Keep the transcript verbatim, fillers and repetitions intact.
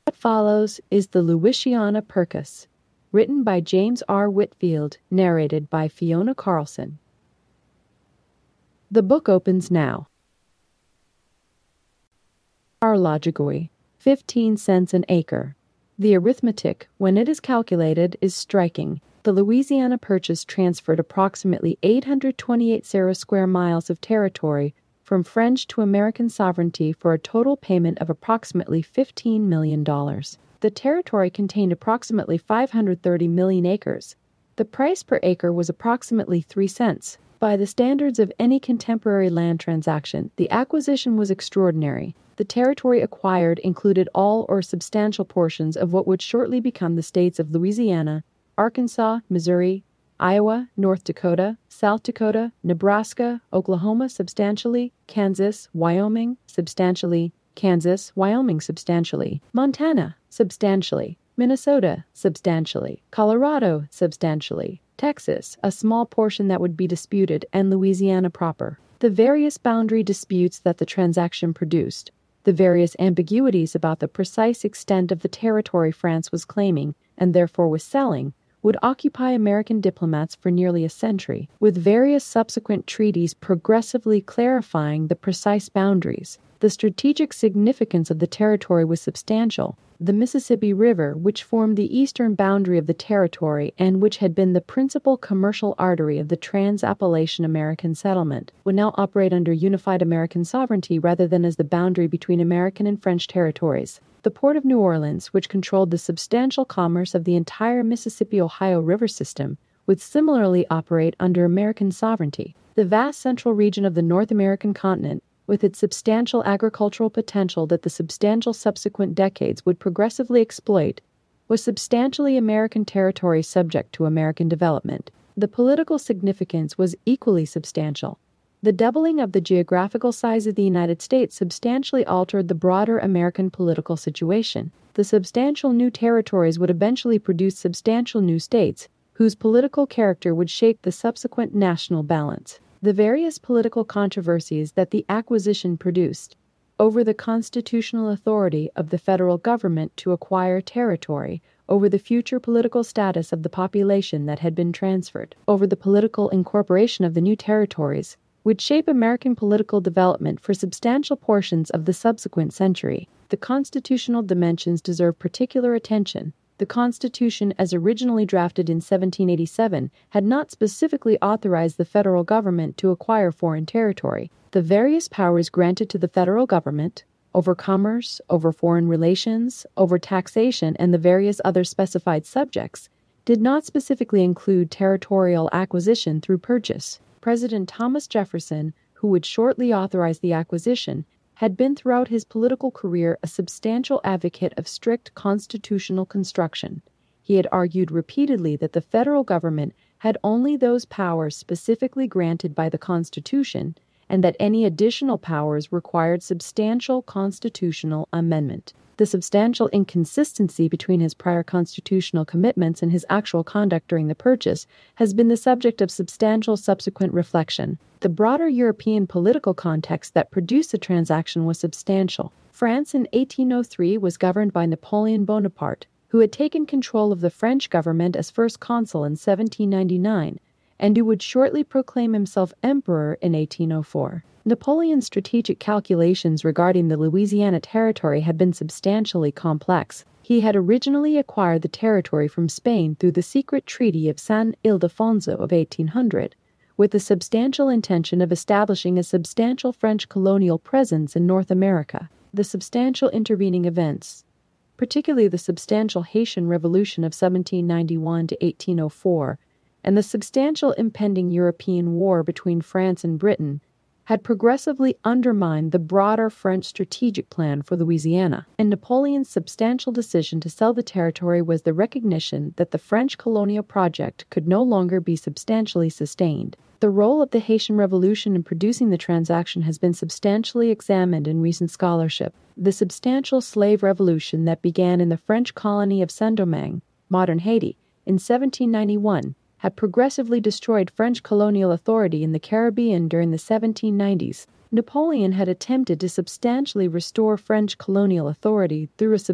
What follows is the Louisiana Purchase, written by James R. Whitfield, narrated by Fiona Carlson. The book opens now. Arlogigoi, fifteen cents an acre. The arithmetic, when it is calculated, is striking. The Louisiana Purchase transferred approximately eight hundred twenty-eight square miles of territory from French to American sovereignty for a total payment of approximately fifteen million dollars. The territory contained approximately five hundred thirty million acres. The price per acre was approximately three cents. By the standards of any contemporary land transaction, the acquisition was extraordinary. The territory acquired included all or substantial portions of what would shortly become the states of Louisiana, Arkansas, Missouri, Iowa, North Dakota, South Dakota, Nebraska, Oklahoma substantially, Kansas, Wyoming substantially, Kansas, Wyoming substantially, Montana substantially, Minnesota substantially, Colorado substantially, Texas, a small portion that would be disputed, and Louisiana proper. The various boundary disputes that the transaction produced, the various ambiguities about the precise extent of the territory France was claiming and therefore was selling, would occupy American diplomats for nearly a century, with various subsequent treaties progressively clarifying the precise boundaries. The strategic significance of the territory was substantial. The Mississippi River, which formed the eastern boundary of the territory and which had been the principal commercial artery of the trans-Appalachian American settlement, would now operate under unified American sovereignty rather than as the boundary between American and French territories. The Port of New Orleans, which controlled the substantial commerce of the entire Mississippi-Ohio River system, would similarly operate under American sovereignty. The vast central region of the North American continent, with its substantial agricultural potential that the substantial subsequent decades would progressively exploit, was substantially American territory subject to American development. The political significance was equally substantial. The doubling of the geographical size of the United States substantially altered the broader American political situation. The substantial new territories would eventually produce substantial new states, whose political character would shape the subsequent national balance. The various political controversies that the acquisition produced over the constitutional authority of the federal government to acquire territory, over the future political status of the population that had been transferred, over the political incorporation of the new territories, would shape American political development for substantial portions of the subsequent century. The constitutional dimensions deserve particular attention. The Constitution, as originally drafted in seventeen eighty-seven, had not specifically authorized the federal government to acquire foreign territory. The various powers granted to the federal government over commerce, over foreign relations, over taxation, and the various other specified subjects did not specifically include territorial acquisition through purchase. President Thomas Jefferson, who would shortly authorize the acquisition, had been throughout his political career a substantial advocate of strict constitutional construction. He had argued repeatedly that the federal government had only those powers specifically granted by the Constitution, and that any additional powers required substantial constitutional amendment. The substantial inconsistency between his prior constitutional commitments and his actual conduct during the purchase has been the subject of substantial subsequent reflection. The broader European political context that produced the transaction was substantial. France in eighteen oh three was governed by Napoleon Bonaparte, who had taken control of the French government as first consul in seventeen ninety-nine, and who would shortly proclaim himself emperor in eighteen oh four. Napoleon's strategic calculations regarding the Louisiana territory had been substantially complex. He had originally acquired the territory from Spain through the secret Treaty of San Ildefonso of eighteen hundred, with the substantial intention of establishing a substantial French colonial presence in North America. The substantial intervening events, particularly the substantial Haitian Revolution of seventeen ninety-one to eighteen oh four, and the substantial impending European war between France and Britain, had progressively undermined the broader French strategic plan for Louisiana, and Napoleon's substantial decision to sell the territory was the recognition that the French colonial project could no longer be substantially sustained. The role of the Haitian Revolution in producing the transaction has been substantially examined in recent scholarship. The substantial slave revolution that began in the French colony of Saint-Domingue, modern Haiti, in seventeen ninety-one, had progressively destroyed French colonial authority in the Caribbean during the seventeen nineties. Napoleon had attempted to substantially restore French colonial authority through a